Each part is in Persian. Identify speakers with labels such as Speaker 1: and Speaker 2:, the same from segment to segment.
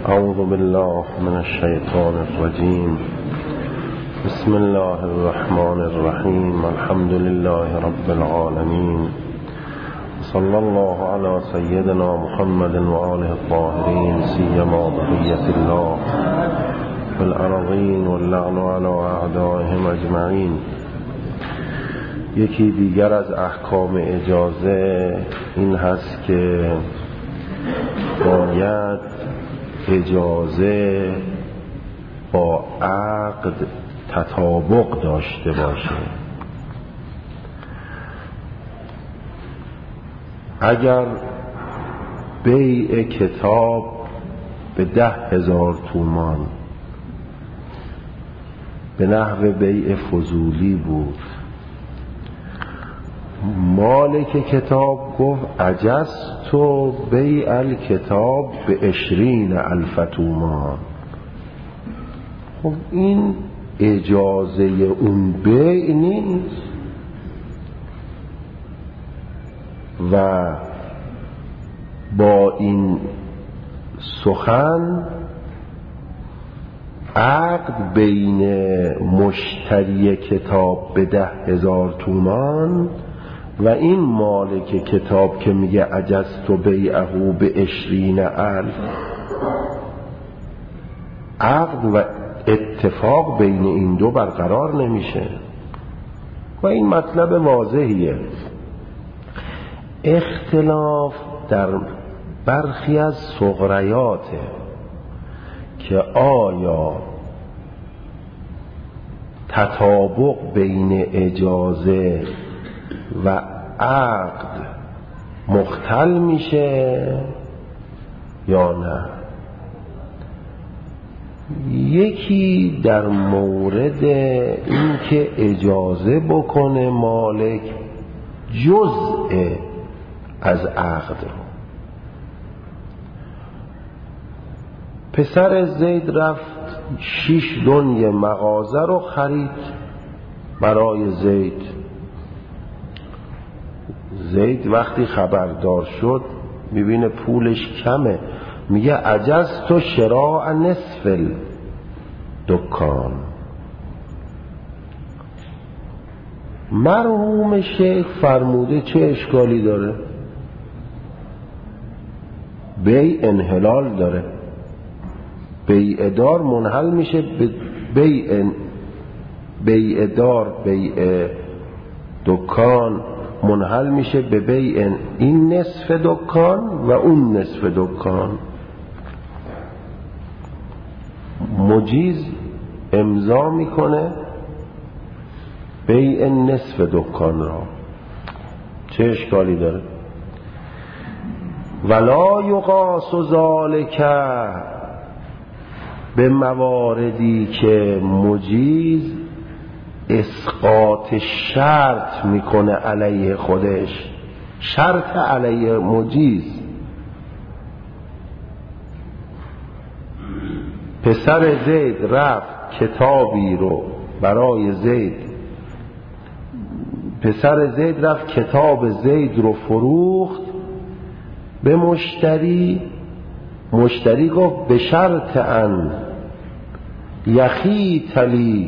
Speaker 1: اعوذ بالله من الشیطان الرجیم. بسم الله الرحمن الرحیم. الحمد لله رب العالمین. صلی الله علی سیدنا محمد و آله الطاهرین، سیما بقیة الله فی الارضین واللعن علی اعدائهم اجمعین. یکی دیگر از احکام اجازه این هست که باید اجازه با عقد تطابق داشته باشه. اگر بیع کتاب به 10,000 تومان به نحو بیع فضولی بود، مالک کتاب گفت عجزت بیع الکتاب به 20,000 تومان، خب این اجازه اون بیع نیست و با این سخن عقد بین مشتری کتاب به 10,000 تومان و این مالک کتاب که میگه عجزت بیعه به 20,000، عقد و اتفاق بین این دو برقرار نمیشه و این مطلب واضحیه. اختلاف در برخی از صغریاته که آیا تطابق بین اجازه و عقد مختل میشه یا نه. یکی در مورد این که اجازه بکنه مالک جزء از عقد رو. پسر زید رفت 6 دنگ مغازه رو خرید برای زید. زید وقتی خبردار شد میبینه پولش کمه، میگه عجزت شراء نصف دکان. مرحوم شیخ فرموده چه اشکالی داره؟ بیع انحلال داره، بیع دار منحل میشه به بیع دار، بیع دکان منحل میشه به بیع این نصف دکان و اون نصف دکان. مجیز امضا میکنه بیع نصف دکان را، چه اشکالی داره؟ ولا یقاس ذالک به مواردی که مجیز اسقاط شرط میکنه علیه خودش، شرط علیه مجیز. پسر زید رفت کتابی رو برای زید، پسر زید رفت کتاب زید رو فروخت به مشتری. مشتری گفت به شرط ان یخیط لی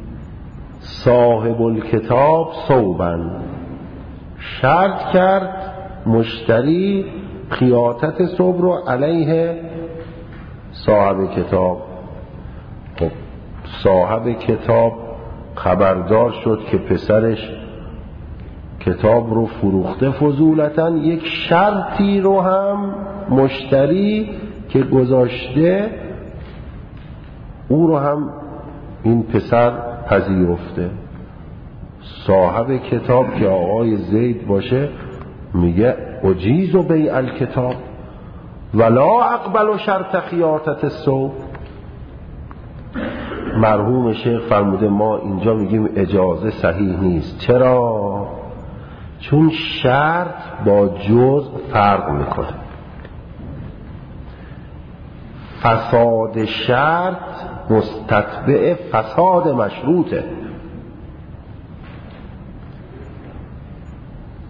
Speaker 1: صاحب الکتاب ثوبا. شرط کرد مشتری خیاطت ثوب رو علیه صاحب کتاب. خب صاحب کتاب خبردار شد که پسرش کتاب رو فروخته فضولتاً، یک شرطی رو هم مشتری که گذاشته او رو هم این پسر پذیرفته. صاحب کتاب که آقای زید باشه میگه اجیز بیع الکتاب ولا اقبل شرط خیاطت الثوب. مرحوم شیخ فرموده ما اینجا میگیم اجازه صحیح نیست. چرا؟ چون شرط با جزء فرق میکنه. فساد شرط مستتبع فساد مشروطه.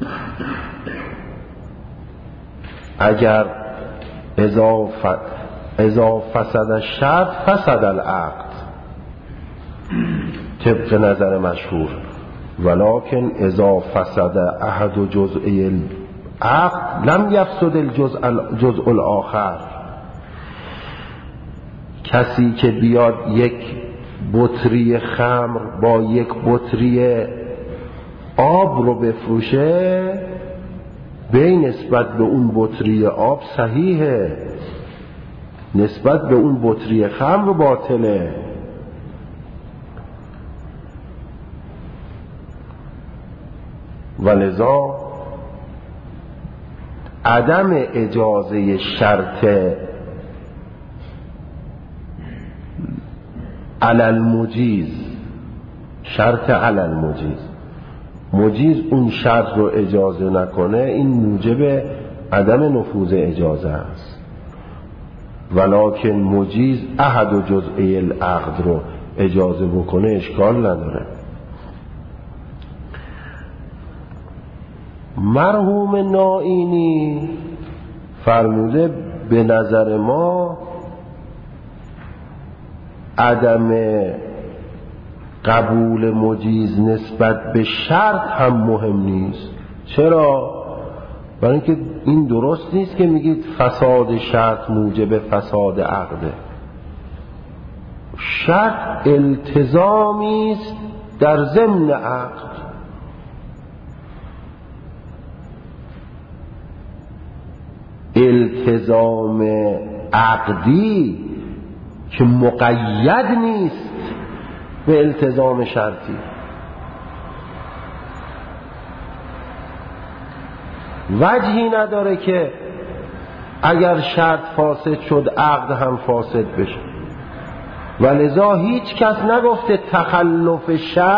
Speaker 1: اگر اذا فسد الشرط فسد العقد، طبق نظر مشهور. ولکن اذا فسد احد جزئی العقد لم یفسد الجزء الاخر. کسی که بیاد یک بطری خمر با یک بطری آب رو بفروشه، به نسبت به اون بطری آب صحیحه، نسبت به اون بطری خمر باطله. ولذا عدم اجازه شرط علی المجیز، شرط علی المجیز، مجیز اون شرط رو اجازه نکنه، این موجب عدم نفوذ اجازه است. ولکن مجیز احد جزئی العقد رو اجازه بکنه اشکال نداره. مرحوم نائینی فرموده به نظر ما عدم قبول مجیز نسبت به شرط هم مهم نیست. چرا؟ برای اینکه این درست نیست که میگید فساد شرط موجب فساد عقده. شرط التزامی است در ضمن عقد. التزام عقدی که مقید نیست به التزام شرطی. وجهی نداره که اگر شرط فاسد شد عقد هم فاسد بشه. ولذا هیچ کس نگفته تخلف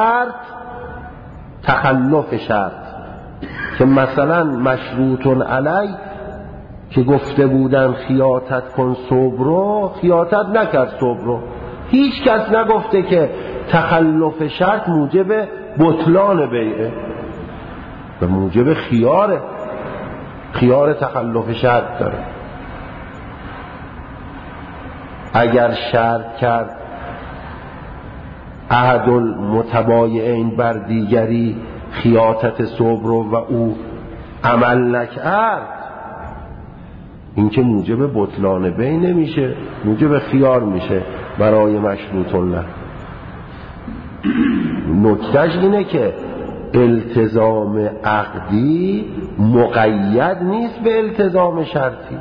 Speaker 1: شرط که مثلا مشروط علی که گفته بودن خیاطت کن صبح رو، خیاطت نکرد صبح رو. هیچ کس نگفته که تخلف شرط موجب بطلان بیعه و موجب خیار تخلف شرط داره. اگر شرط کرد احد المتبایعین بر دیگری خیاطت صبح رو و او عمل نکرد، این که موجب بطلان بیع نمیشه، موجب خیار میشه برای مشروط الله. نکتهش اینه که التزام عقدی مقید نیست به التزام شرطی.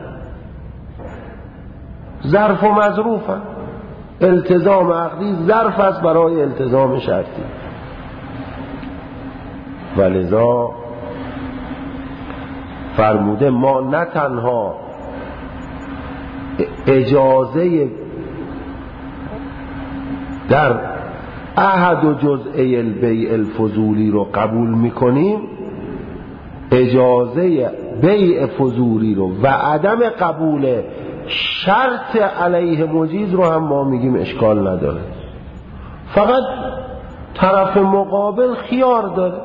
Speaker 1: ظرف و مظروف هست. التزام عقدی ظرف است برای التزام شرطی. ولذا فرموده ما نه تنها اجازه در احد جزئی البیع الفضولی رو قبول میکنیم، اجازه بیع فضولی رو و عدم قبول شرط علیه مجیز رو هم ما میگیم اشکال نداره. فقط طرف مقابل خیار داره.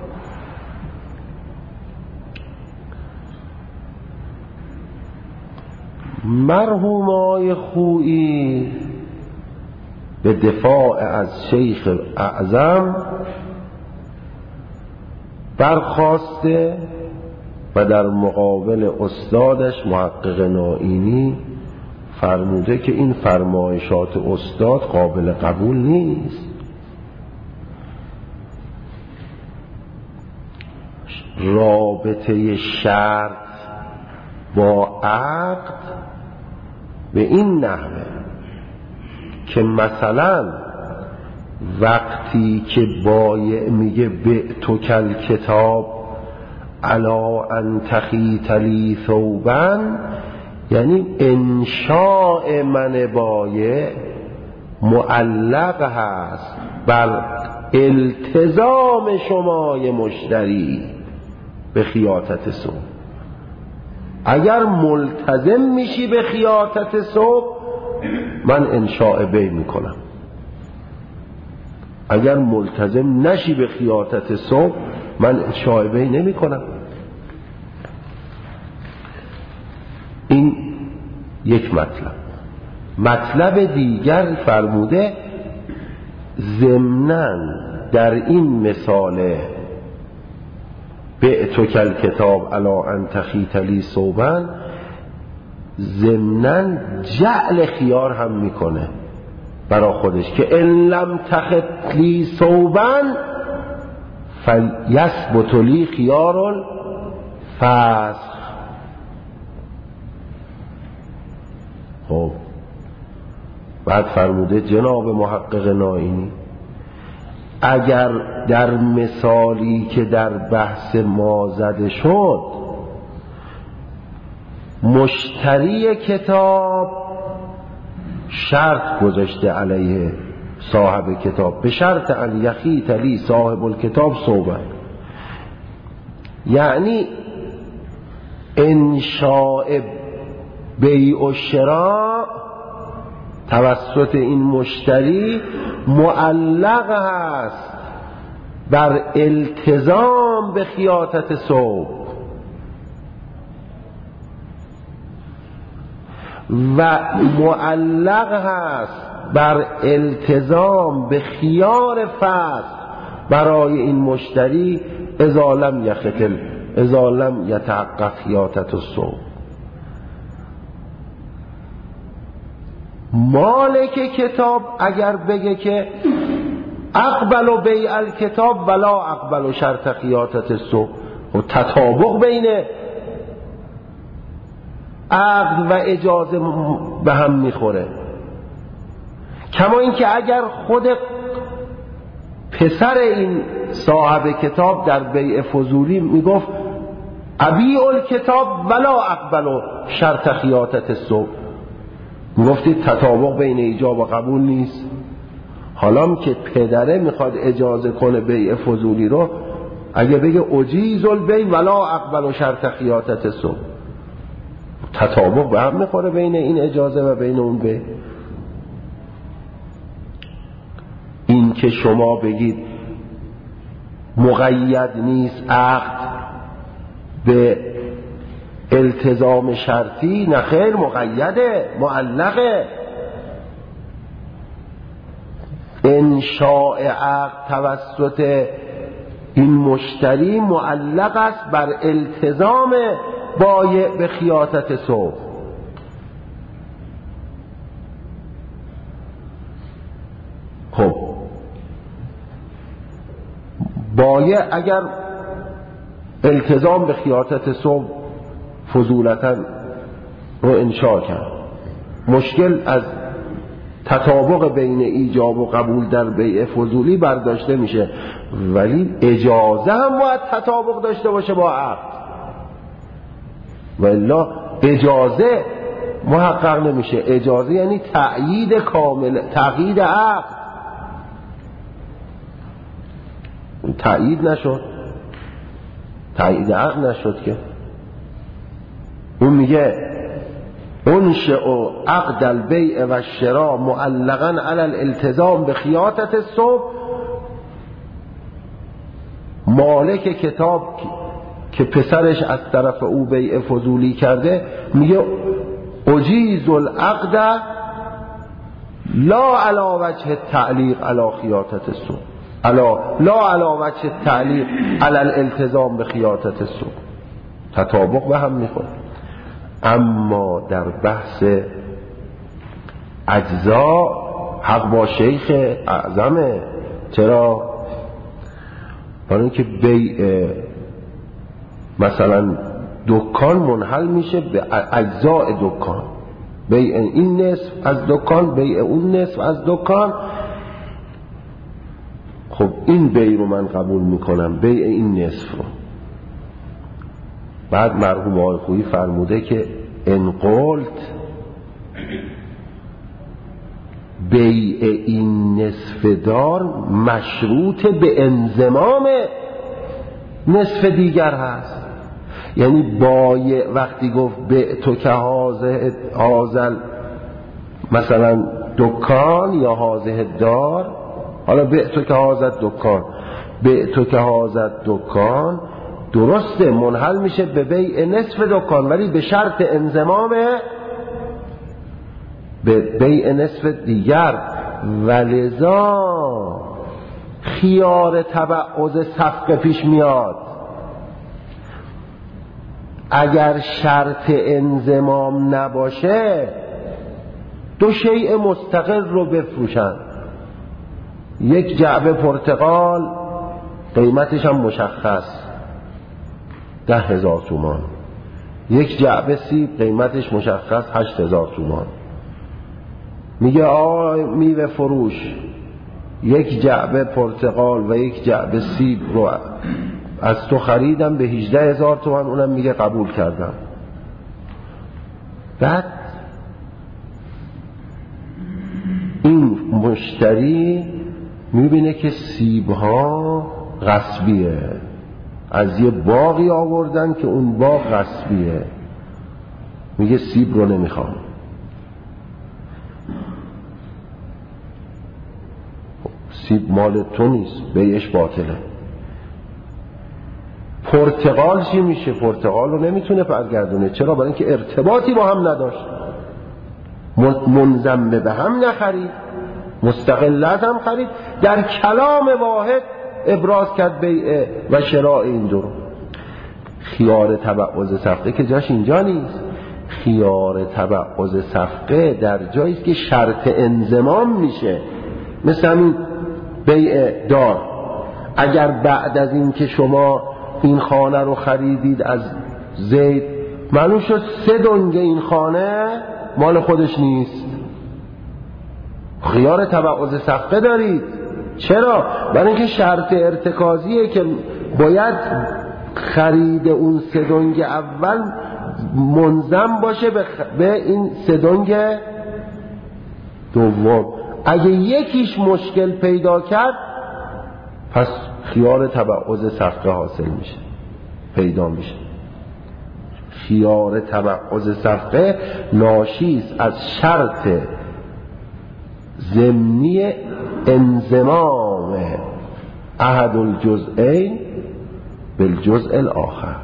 Speaker 1: مرحوم آقای خویی به دفاع از شیخ اعظم برخاسته و در مقابل استادش محقق نائینی فرموده که این فرمایشات استاد قابل قبول نیست. رابطه شرط با عقد به این نحوه که مثلا وقتی که بایع میگه بعت کل کتاب علا ان تخیط لی ثوبا، یعنی انشاء من بایع معلق هست بر التزام شمای مشتری به خیاطت صبح. اگر ملتزم میشی به خیاطت صبح من انشاء بیع میکنم، اگر ملتزم نشی به خیاطت صبح من انشاء بیع نمی کنم. این یک مطلب. مطلب دیگر فرموده ضمناً در این مثال بعتک الکتاب علی ان تخیط لی ثوبا ضمناً جعل خیار هم میکنه برای خودش که ان لم تخط لی ثوبا فلیثبت لی خیار الفسخ. خب بعد فرموده جناب محقق نائینی اگر در مثالی که در بحث ما زده شد مشتری کتاب شرط گذاشته علیه صاحب کتاب به شرط ان یخیط لی صاحب الکتاب ثوبا، یعنی انشاء بیع و شراء توسط این مشتری معلق هست بر التزام به خیاطت ثوب و معلق هست بر التزام به خیار فسخ برای این مشتری اذا لم یتحقق خیاطت الثوب. مالک کتاب اگر بگه که اقبل بیع الکتاب ولا اقبل شرط خیاطت الثوب و تطابق بین عقد و اجازه به هم میخوره. کما اینکه اگر خود پسر این صاحب کتاب در بیع فضولی میگفت ابیع الکتاب ولا اقبل شرط خیاطت الثوب، میگفتید تطابق بین ایجاب و قبول نیست. حالا که پدره میخواد اجازه کنه بیع فضولی رو، اگه بگه اجیز البیع ولا اقبل شرط خیاطت الثوب، تطابق به هم میخوره بین این اجازه و بین اون بیع. این که شما بگید مقید نیست عقد به التزام شرطی، نه خیر، مقیده، معلقه. انشاء عقد توسط این مشتری معلق است بر التزام بایع به خیاطت ثوب. خب بایع اگر التزام به خیاطت ثوب فضولتا رو انشاء کرد، مشکل از تطابق بین ایجاب و قبول در بیع فضولی برداشته میشه، ولی اجازه هم باید تطابق داشته باشه با عقد، و الا اجازه محقق نمیشه. اجازه یعنی تأیید کامل، تأیید عقد. تأیید نشد، تأیید عقد نشد که اون میگه انشئ عقد البیع و الشراء معلقا علی الالتزام به خیاطت الثوب. مالک کتاب که پسرش از طرف او بیع فضولی کرده میگه اجیز العقد لا علی وجه التعلیق علی خیاطت الثوب، لا علی وجه التعلیق علی الالتزام به خیاطت الثوب. تطابق به هم میخوره. اما در بحث اجزا حق با شیخ اعظمه. چرا؟ برای اینکه بیع مثلا دکان منحل میشه به اجزاء دکان، بیع این نصف از دکان، بیع اون نصف از دکان. خب این بیع رو من قبول میکنم، بیع این نصف رو. بعد مرحوم آقای خویی فرموده که ان قلت بیع این نصف دار مشروط به انضمام نصف دیگر هست. یعنی بایع وقتی گفت بعتک هذا مثلا دکان یا هذا دار، حالا بعتک هذا دکان، بعتک هذا دکان درسته منحل میشه به بیع نصف دکان، ولی به شرط انضمام به بیع نصف دیگر، ولذا خیار تبعض صفقه پیش میاد. اگر شرط انضمام نباشه دو شیء مستقل رو بفروشن، یک جعبه پرتقال قیمتش هم مشخص 10,000 تومان، یک جعبه سیب قیمتش مشخص 8,000 تومان. میگه آقا میوه فروش، یک جعبه پرتقال و یک جعبه سیب رو از تو خریدم به 18,000 تومان. اونم میگه قبول کردم. بعد این مشتری میبینه که سیبها غصبیه، از یه باغی آوردن که اون باغ غصبیه، میگه سیب رو نمیخوام. سیب مال تو نیست، بیعش باطله. پرتقال چی میشه؟ پرتقال رو نمیتونه برگردونه. چرا؟ برای اینکه ارتباطی با هم نداشت، منضم به هم نخرید، مستقل از هم خرید، در کلام واحد ابراز کرد بیع و شراء این دو رو. خیار تبعض صفقه که جاش اینجا نیست. خیار تبعض صفقه در جایی است که شرط انضمام میشه. مثل همین بیع دار، اگر بعد از این که شما این خانه رو خریدید از زید، معلوم شد 3 دنگ این خانه مال خودش نیست، خیار تبعض صفقه دارید. چرا؟ برای اینکه شرط ارتکازیه که باید خرید اون 3 دنگ اول منضم باشه به این 3 دنگ دوم. اگه یکیش مشکل پیدا کرد پس خیار تبعض صفقه حاصل میشه، پیدا میشه. خیار تبعض صفقه ناشی است از شرط ضمنی انضمام احد الجزئین بالجزء الاخر.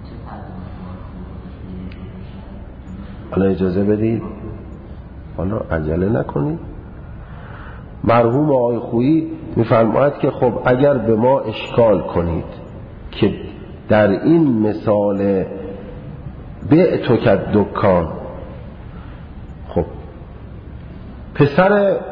Speaker 1: حالا اجازه بدید، حالا عجله نکنید. مرحوم آقای خویی میفرماید که خب اگر به ما اشکال کنید که در این مثال بعت که دکان، خب پسر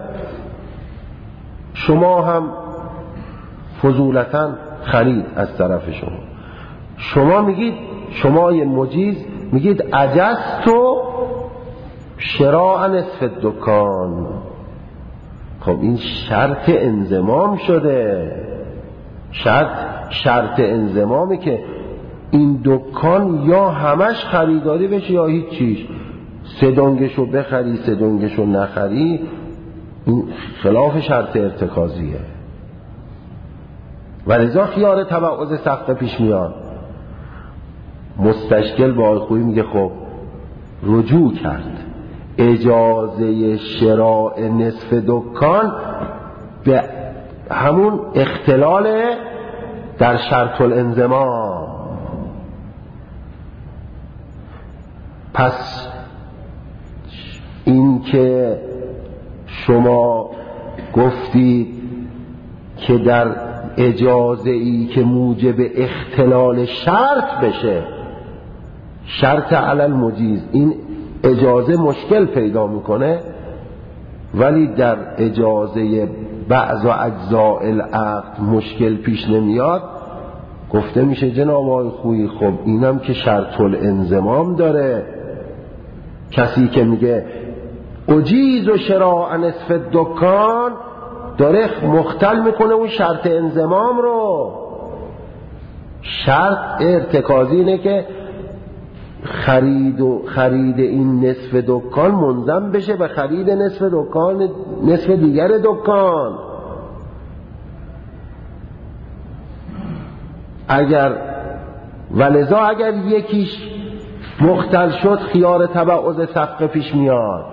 Speaker 1: شما هم فضولتاً خرید از طرف شما میگید، شما یه مجیز میگید عجزتو شراء نصف دکان. خب این شرط انضمام شده، شرط انضمامی که این دکان یا همش خریداری بشه یا هیچ چیز. 3 دنگشو بخری 3 دنگشو نخری، این خلاف شرط ارتکازیه. ولذا خیار تبعض صفقه پیش میاد. مستشکل با آقای خویی میگه خب رجوع کرد، اجازه شراء نصف دکان به همون اختلال در شرط الانضمام. پس این که شما گفتید که در اجازه ای که موجب اختلال شرط بشه، شرط علی المجیز، این اجازه مشکل پیدا میکنه، ولی در اجازه بعض و اجزاء العقد مشکل پیش نمیاد. گفته میشه جناب آقای خویی خب اینم که شرط الانضمام داره. کسی که میگه اجیز و شراء نصف دکان داره مختل میکنه اون شرط انضمام رو. شرط ارتکازی اینه که خرید این نصف دکان منضم بشه به خرید نصف دیگر دکان. ولذا اگر یکیش مختل شد خیار تبعض صفقه پیش میاد.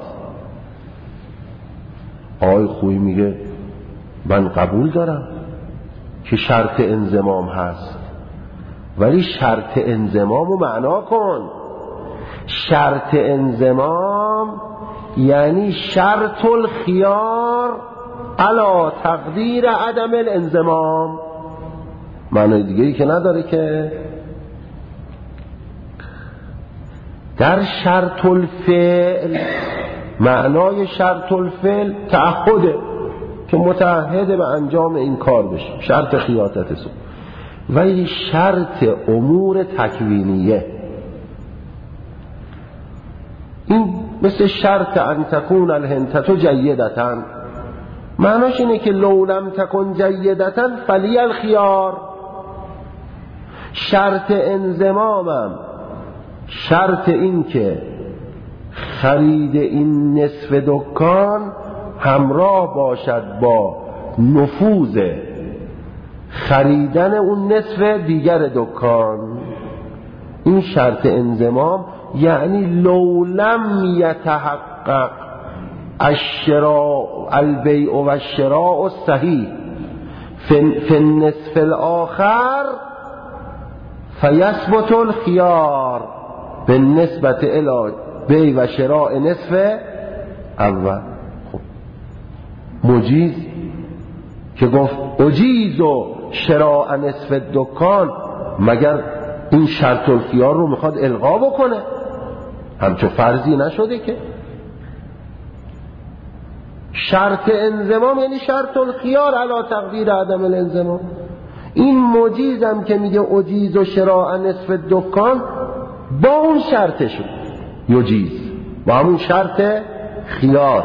Speaker 1: آقای خویی میگه من قبول دارم که شرط انضمام هست، ولی شرط انضمام رو معنا کن. شرط انضمام یعنی شرط الخیار علی تقدیر عدم الانضمام. معنی دیگه‌ای که نداره که در شرط الفعل، معنای شرط الفعل تعهده که متعهد به انجام این کار بشه، شرط خیاطت سو. ولی شرط امور تکوینیه، این مثل شرط ان تکون الهنتة جیدة، معناش اینه که لو لم تکن جیدة فلی الخیار. شرط انضمامم شرط این که خرید این نصف دکان همراه باشد با نفوذ خریدن اون نصف دیگر دکان. این شرط انضمام یعنی لو لم یتحقق البیع و الشراء الصحیح فی النصف الاخر فیثبت الخیار بالنسبة الی بیع و شراء نصف اول. خب مجیز که گفت اجیز و شراء نصف دکان، مگر این شرط الخیار رو میخواد الغا بکنه؟ همچون فرضی نشده که. شرط انضمام یعنی شرط الخیار علی تقدیر عدم الانضمام. این مجیزم که میگه اجیز و شراء نصف دکان با اون شرطشون یجیز، با همون شرط خیار،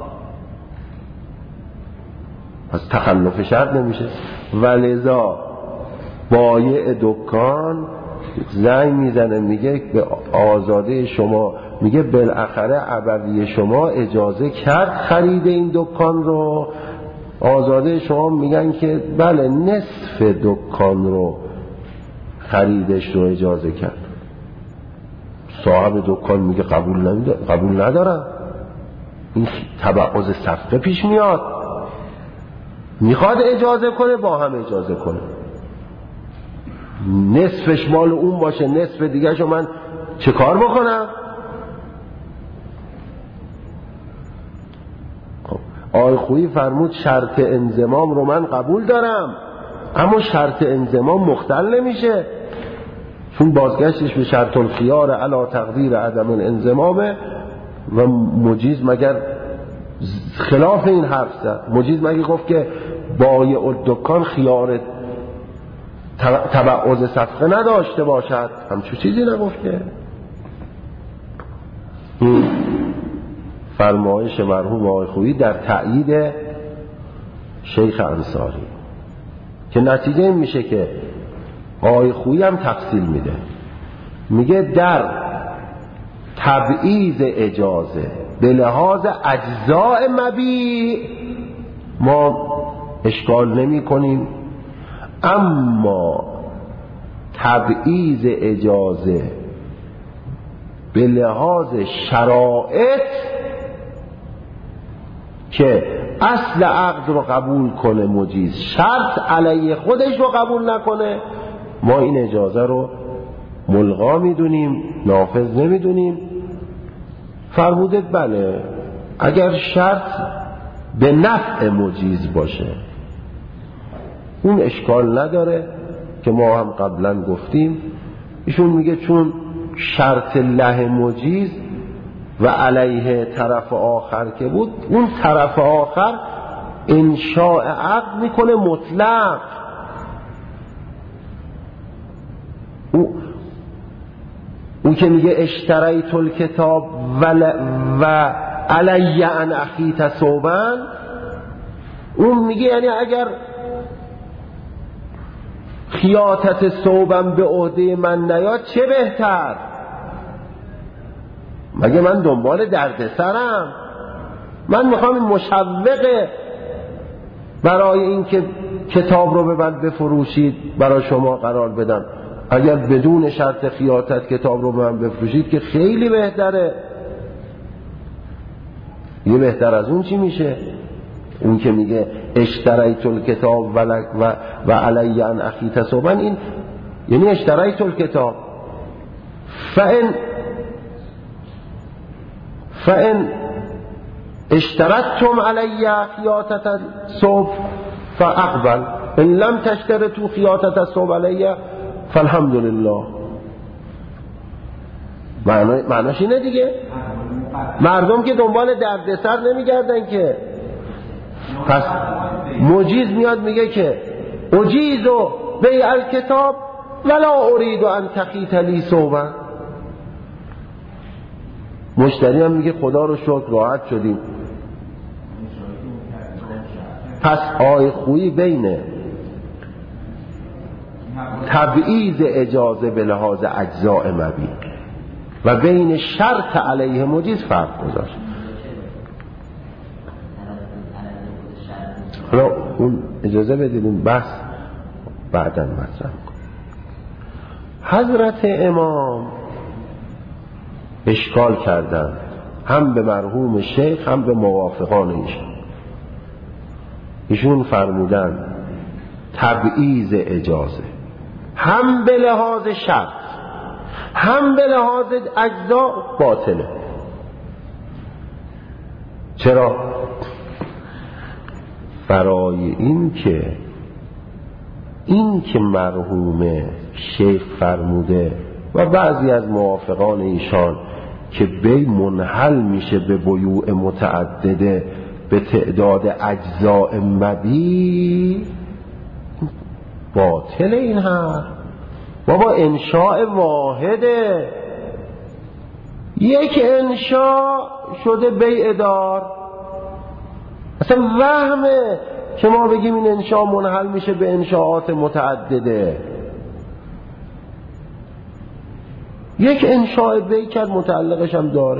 Speaker 1: پس تخلف شرط نمیشه. ولذا بایع دکان زنگ میزنه میگه به آزاده شما، میگه بالاخره ابوی شما اجازه کرد خرید این دکان رو. آزاده شما میگن که بله نصف دکان رو خریدش رو اجازه کرد. صاحب دکان میگه قبول ندارم، این تبعض صفقه پیش میاد، میخواد اجازه کنه با هم اجازه کنه، نصفش مال اون باشه نصف دیگه شو من چه کار بکنم؟ آقای خویی فرمود شرط انضمام رو من قبول دارم، اما شرط انضمام مختل نمیشه، چون بازگشتش به شرط الخیار علی تقدیر عدم الانضمامه. و مجیز مگر خلاف این حرف زد؟ مجیز مگر گفت که بایع الدکان خیار تبعض صفقه نداشته باشد؟ همچون چیزی نگفت که. این فرمایش مرحوم آقای خویی در تأیید شیخ انصاری، که نتیجه این میشه که آقای خویی هم تفصیل میده، میگه در تبعیض اجازه به لحاظ اجزاء مبیع ما اشکال نمی کنیم، اما تبعیض اجازه به لحاظ شرایط که اصل عقد رو قبول کنه مجیز، شرط علیه خودش رو قبول نکنه، ما این اجازه رو ملغا میدونیم، نافذ نمیدونیم. فرموده بله اگر شرط به نفع مجیز باشه اون اشکال نداره، که ما هم قبلا گفتیم. ایشون میگه چون شرط له مجیز و علیه طرف آخر که بود، اون طرف آخر انشاء عقد میکنه مطلق. اون که میگه اشتریت الکتاب و علی ان اخیت ثوبا، اون میگه یعنی اگر خیاطت ثوبم به عهده من نیاد چه بهتر، مگه من دنبال دردسرم؟ من میخوام مشوق برای این که کتاب رو به من بفروشید برای شما قرار بدم. اگر بدون شرط خیاطت کتاب رو به من بفروشید که خیلی بهتره. یه بهتر از اون چی میشه؟ اون که میگه اشتریت الکتاب و علی ان اخیت ثوبا، این یعنی اشتریت الکتاب فان اشترطتم علی خیاطة الصبح فاقبل ان لم تشترطوا خیاطة الصبح علی فالحمد لله. معناش اینه دیگه، مردم که دنبال دردسر نمیگردن که. پس مجیز میاد میگه که اجیز و بیع الکتاب ولا اريد ان تخیط لی ثوبا. مشتری هم میگه خدا رو شکر راحت شدیم. پس آی خویی بین تبعیض اجازه به لحاظ اجزاء مبیع و بین شرط علیه مجیز فرق گذاشت. حالا اون اجازه بدید اون بحث بعداً مطرح کنم. حضرت امام اشکال کردند هم به مرحوم شیخ هم به موافقان ایشون فرمودند تبعیض اجازه هم به لحاظ شرط هم به لحاظ اجزا باطله. چرا؟ برای این که مرحوم شیخ فرموده و بعضی از موافقان ایشان که بی منحل میشه به بیوع متعدده به تعداد اجزاء مبیع، باطل این حرف. بابا انشاء واحده، یک انشاء شده بیع دار. اصلا وهمه که ما بگیم این انشاء منحل میشه به انشاءات متعدده. یک انشاء بیع کرد متعلقش هم داره.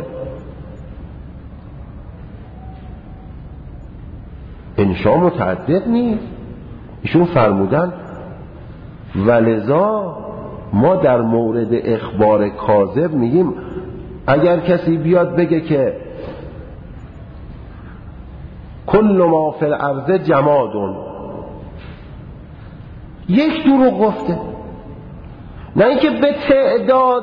Speaker 1: انشاء متعدد نیست. ایشون فرمودن ولذا ما در مورد اخبار کاذب میگیم اگر کسی بیاد بگه که کل ما فی الارض جماد، یک دروغ گفته، نه اینکه به تعداد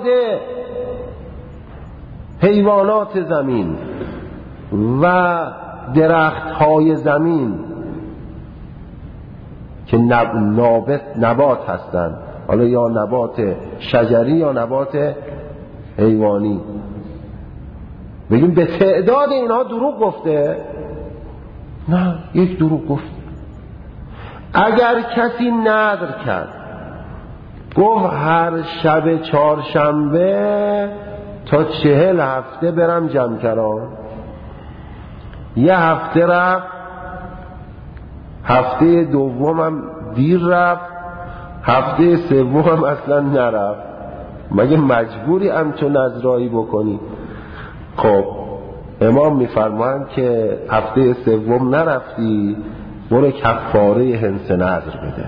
Speaker 1: حیوانات زمین و درخت های زمین که نبات هستند، حالا یا نبات شجری یا نبات حیوانی، بگیم به تعداد اینها دروغ گفته. نه، یک دروغ گفت. اگر کسی نذر کرد گفت هر شب چهارشنبه تا 40 هفته برم جمکران، یه هفته رفت، هفته دومم دیر رفت، هفته سومم اصلا نرفت، مگه مجبوری همچون نذرایی بکنی؟ خب امام میفرمایند که هفته سوم نرفتی برو کفاره حنث نذر بده،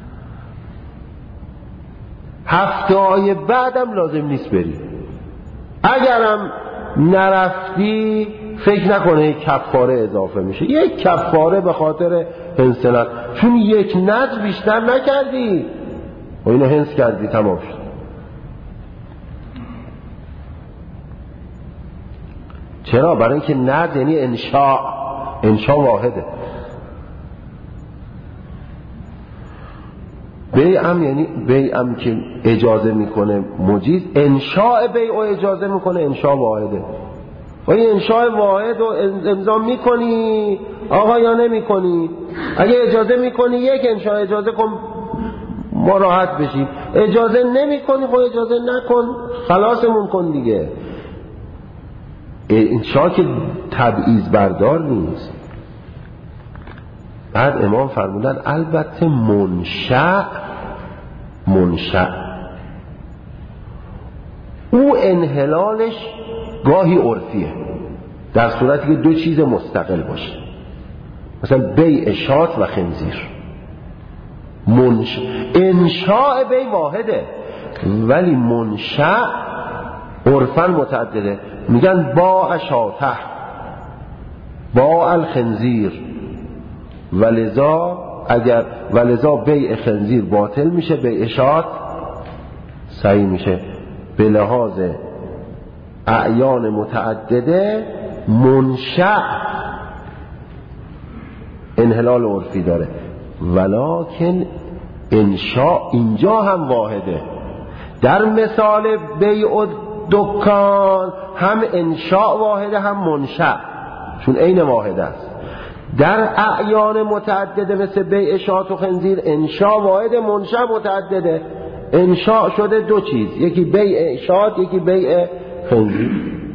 Speaker 1: هفته‌های بعدم لازم نیست بری. اگرم نرفتی فکر نکنه یک کفاره اضافه میشه، یک کفاره به خاطر حنث نذر، چون یک نذر بیشتر نکردی و اینو حنث کردی، تمام شد. چرا؟ برای اینکه نذر یعنی انشاء واحده. بیعم یعنی بیعم که اجازه میکنه مجیز، انشاء بیع و اجازه میکنه انشاء واحده. و این انشاء واحد رو امضا میکنی آقا یا نمیکنی؟ اگه اجازه میکنی یک انشاء اجازه کن ما راحت بشیم، اجازه نمیکنی خب اجازه نکن، خلاصمون کن دیگه. انشاء که تبعیض بردار نیست. بعد امام فرمودن البته منشأ او انحلالش گاهی عرفیه، در صورتی که دو چیز مستقل باشه، مثلا بیع شات و خنزیر. انشاء بیع واحده ولی منشأ عرفاً متعدده. میگن باع شاته، باع الخنزیر، ولذا بیع خنزیر باطل میشه، بیع شات صحیح میشه. به لحاظ اعیان متعدده منشأ انحلال عرفی داره. ولکن انشاء اینجا هم واحده. در مثال بیع و دکان هم انشاء واحده هم منشأ، چون عین واحده است. در اعیان متعدده مثل بیع شات و خنزیر انشاء واحده، منشأ متعدده. انشاء شده دو چیز، یکی بیع شات یکی بیع خنزیر.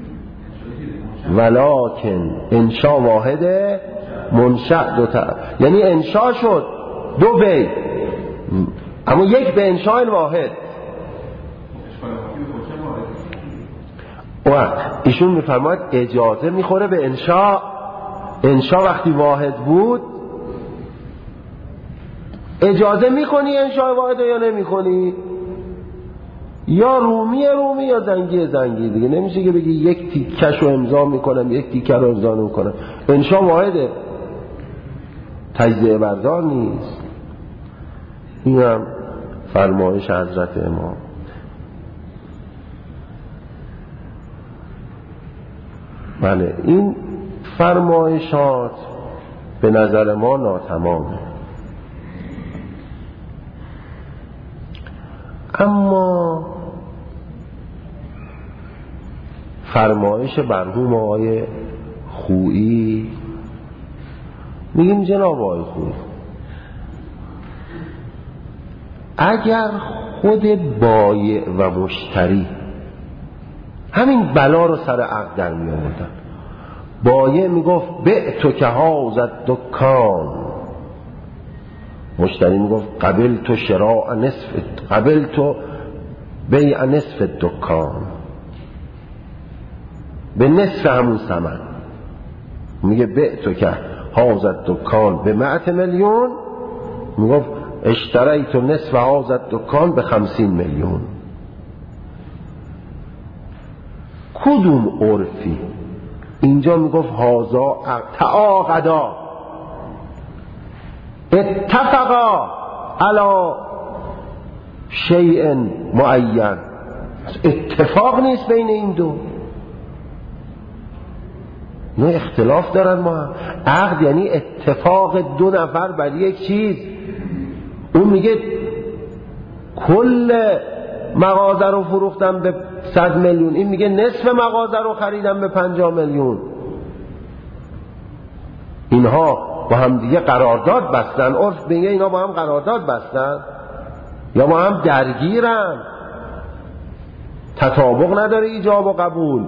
Speaker 1: ولکن انشاء واحده منشأ دو تا، یعنی انشاء شد دو بیع، اما یک به انشاء واحد. ایشون میفرماید اجازه میخوره به انشاء. انشاء وقتی واحد بود اجازه میکنی انشاء واحد یا نمیکنی؟ یا رومی یا زنگی دیگه. نمیشه که بگی یک تیکش رو امضا میکنم یک تیکه رو امضا نمیکنم. انشاء واحده، تجزیه بردار نیست. این هم فرمایش حضرت امام. بله، این فرمایشات به نظر ما ناتمامه. اما فرمایش مرحوم آقای خویی، میگیم جناب آقای خویی اگر خود بایع و مشتری همین بلا رو سر عقد در می آوردن، بایع میگفت بعت که هذا دکان، مشتری میگفت قبلت شراء نصف، قبلت بیع نصف دکان، به نصف همون ثمن. میگه بعت که هذا دکان به 100 میلیون، میگفت اشتریت نصف هذا دکان به 50 میلیون. کدوم عرفی؟ اینجا میگفت هازا تعاقدا اتفقا علی شیء معین. اتفاق نیست بین این دو، نه اختلاف دارن. ما عقد یعنی اتفاق دو نفر بر یک چیز. اون میگه کل مغازه رو فروختم به 100 میلیون، این میگه نصف مغازه رو خریدم به 50 میلیون. اینها با هم دیگه قرارداد بستن. عرف میگه اینا با هم قرارداد بستن یا با هم درگیرن، تطابق نداره ایجاب و قبول.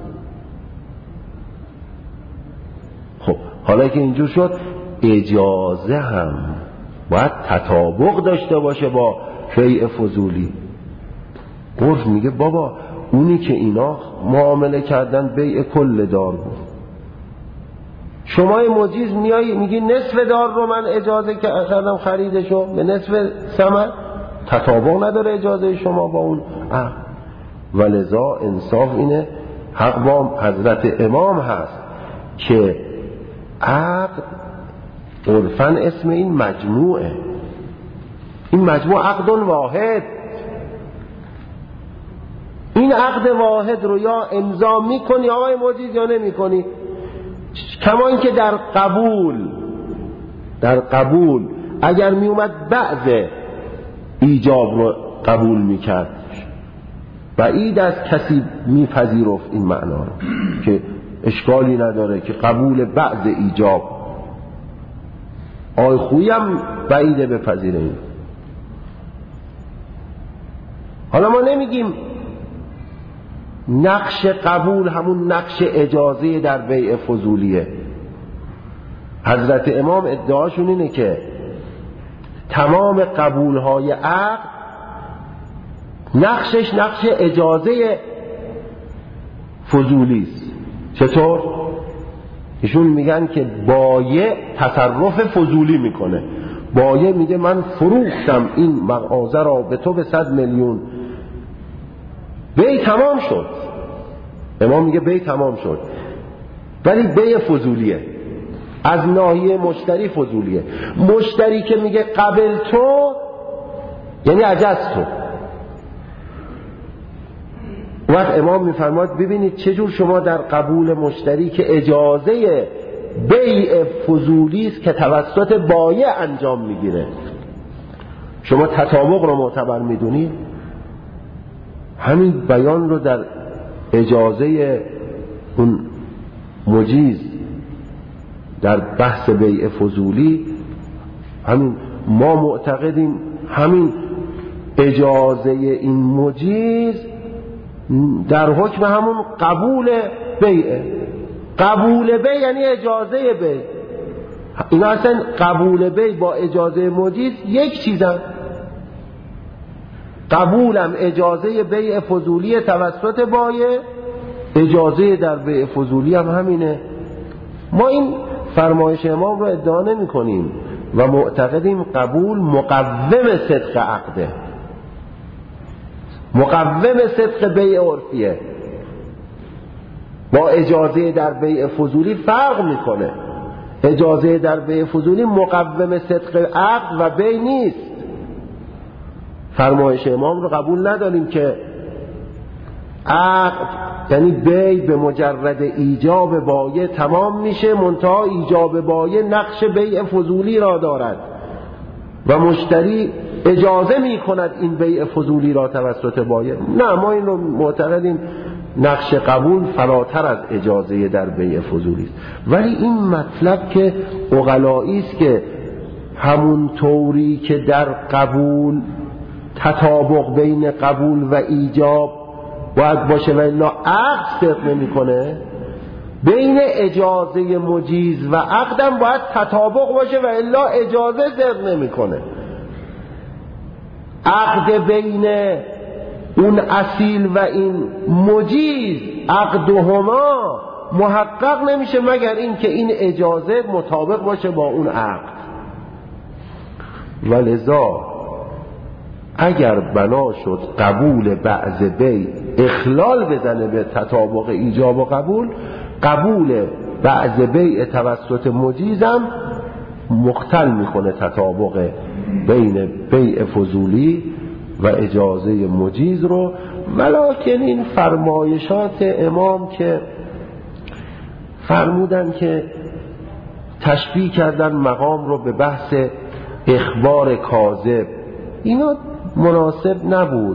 Speaker 1: خب حالا که اینجور شد، اجازه هم باید تطابق داشته باشه با بیع فضولی. عرف میگه بابا اونی که اینا معامله کردن بیع کل دار بود، شما مجیز میایی میگی نصف دار رو من اجازه کردم خریدشو به نصف ثمن، تطابق نداره اجازه شما با اون عقد. ولذا انصاف اینه، حق با حضرت امام هست که عقد عرفاً اسم این مجموعه، این مجموع عقد واحد. این عقد واحد رو یا امضا میکنی آقای مجیز یا نمیکنی. کما اینکه در قبول اگر میومد بعض ایجاب رو قبول میکرد، بعید از کسی میپذیرفت این معنا رو که اشکالی نداره که قبول بعض ایجاب. آقای خویی هم بعیده بپذیره این. حالا ما نمیگیم نقش قبول همون نقش اجازه در بیع فضولیه. حضرت امام ادعاشون اینه که تمام قبولهای عقد نقشش نقش اجازه فضولی است. چطور؟ ایشون میگن که بایع تصرف فضولی میکنه. بایع میگه من فروختم این مغازه را به تو به 100 میلیون، بیع تمام شد. امام میگه بیع تمام شد، ولی بیع فضولیه، از ناحیه مشتری فضولیه. مشتری که میگه قبل تو یعنی عجز تو. وقت امام میفرماد ببینید چجور شما در قبول مشتری که اجازه بیع فضولی است که توسط بایع انجام میگیره. شما تطابق رو معتبر میدونید، همین بیان رو در اجازه اون مجیز در بحث بیع فضولی، همین ما معتقدیم همین اجازه این مجیز در حکم همون قبول بیعه. قبول بیع یعنی اجازه بیع. این اصلا قبول بیع با اجازه مجیز یک چیزن. قبولم اجازه بیع فضولی توسط بایع، اجازه در بیع فضولی هم همینه. ما این فرمایش امام رو ادعا نمی کنیم و معتقدیم قبول مقوم صدق عقده، مقوم صدق بیع عرفیه. با اجازه در بیع فضولی فرق میکنه. اجازه در بیع فضولی مقوم صدق عقد و بیع نیست. فرمایش امام رو قبول نداریم که عقد یعنی بیع به مجرد ایجاب بایع تمام میشه، منتها ایجاب بایع نقش بیع فضولی را دارد و مشتری اجازه میکند این بیع فضولی را توسط بایع. نه، ما این رو معتقدیم نقش قبول فراتر از اجازه در بیع فضولی است. ولی این مطلب که عقلایی است که همون طوری که در قبول تطابق بین قبول و ایجاب باید باشه و الا عقد صدق نمیکنه، بین اجازه مجیز و عقدم باید تطابق باشه و الا اجازه صدق نمیکنه. عقد بین اون اصیل و این مجیز، عقدهما محقق نمیشه مگر این که این اجازه مطابق باشه با اون عقد. ولذا اگر بنا شد قبول بعض بیع اخلال بزنه به تطابق ایجاب و قبول، قبول بعض بیع توسط مجیزم مختل میکنه تطابق بین بیع فضولی و اجازه مجیز رو. ولکن این فرمایشات امام که فرمودن که تشبیه کردن مقام رو به بحث اخبار کاذب، اینا مناسب نبود.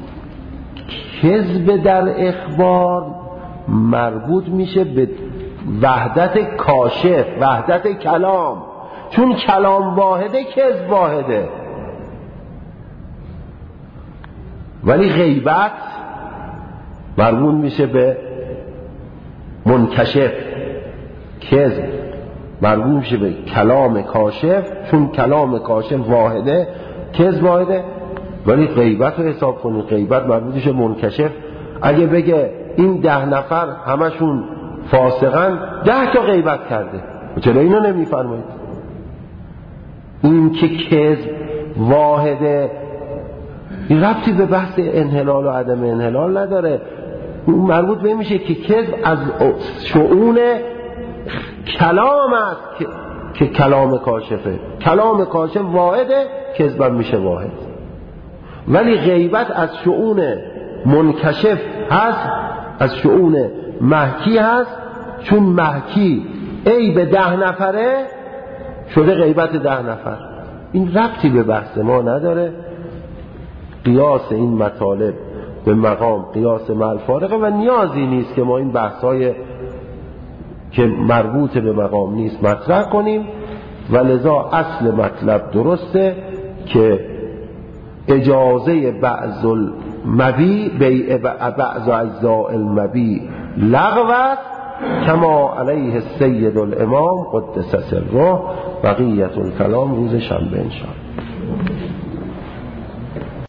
Speaker 1: کذب در اخبار مربوط میشه به وحدت کاشف، وحدت کلام، چون کلام واحده کذب واحده. ولی غیبت مربوط میشه به منکشف، کذب مربوط میشه به کلام کاشف، چون کلام کاشف واحده کذب واحده. ولی غیبت رو حساب کنید، غیبت مربوط میشه منکشف. اگه بگه این 10 نفر همشون فاسقن، 10 تا غیبت کرده، چرا اینو نمیفرمایید؟ این که کذب واحده این ربطی به بحث انحلال و عدم انحلال نداره. مربوط به میشه که کذب از شؤون کلام است که کلام کاشفه. کلام کاشف واحده، کذب میشه واحد. ولی غیبت از شؤون منکشف هست، از شؤون محکی هست، چون محکی ای به 10 نفره شده غیبت 10 نفر. این ربطی به بحث ما نداره. قیاس این مطالب به مقام قیاس مع الفارقه و نیازی نیست که ما این بحث‌های که مربوط به مقام نیست مطرح کنیم. و لذا اصل مطلب درسته که اجازه بعض المبیع بیع بعض اجزاء المبیع لغو است، کما علیه السید الامام قدس سره. بقیت الکلام روز شنبه ان شاء الله.